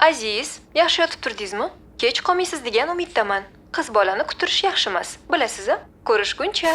Aziz, yaxshi yotib turdingizmi? Kech qolmaysiz degan umiddaman. Qiz bolani kutirish yaxshimas, bilasiz-a? Ko'rishguncha.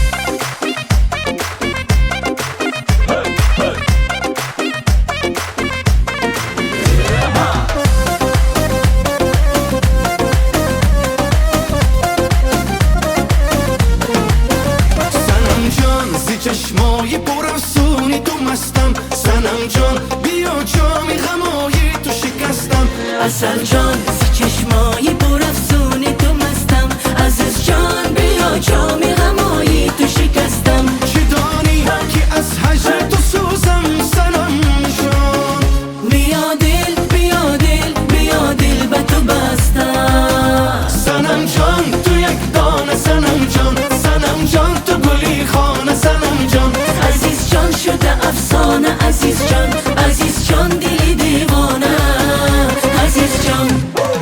چشمای پرافسونی تو مستم سنم جان بیا جام غمای تو شکستم اصل جان زی چشمای پرافسونی تو مستم عزیز جان بیا جام غمای تو شکستم چی دانی که از هجر تو سوزم سنم جان بیا دل به تو بستم سنم جان تو یک دانه سنم جان تو گلی خانه سنم جان عزیز جان شده افسانه عزیز جان دلی دیوانه عزیز جان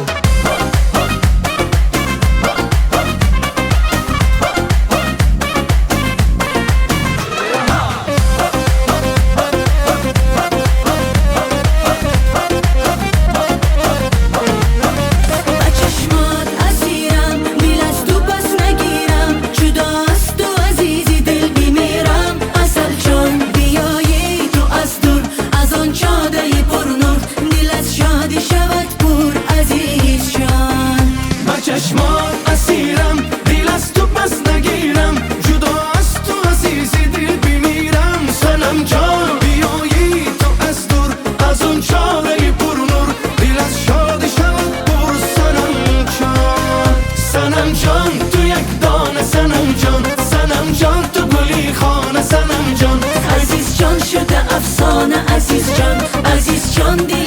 چشمات اسیرم دل از تو پس نگیرم جدا از تو عزیزی دل بمیرم سنم جان بیایی تو از دور از اون چاره پر نور دل از شادی شود پر سنم جان تو یک دانه سنم جان تو گلی خانه سنم جان عزیز جان شده افسانه عزیز جان دل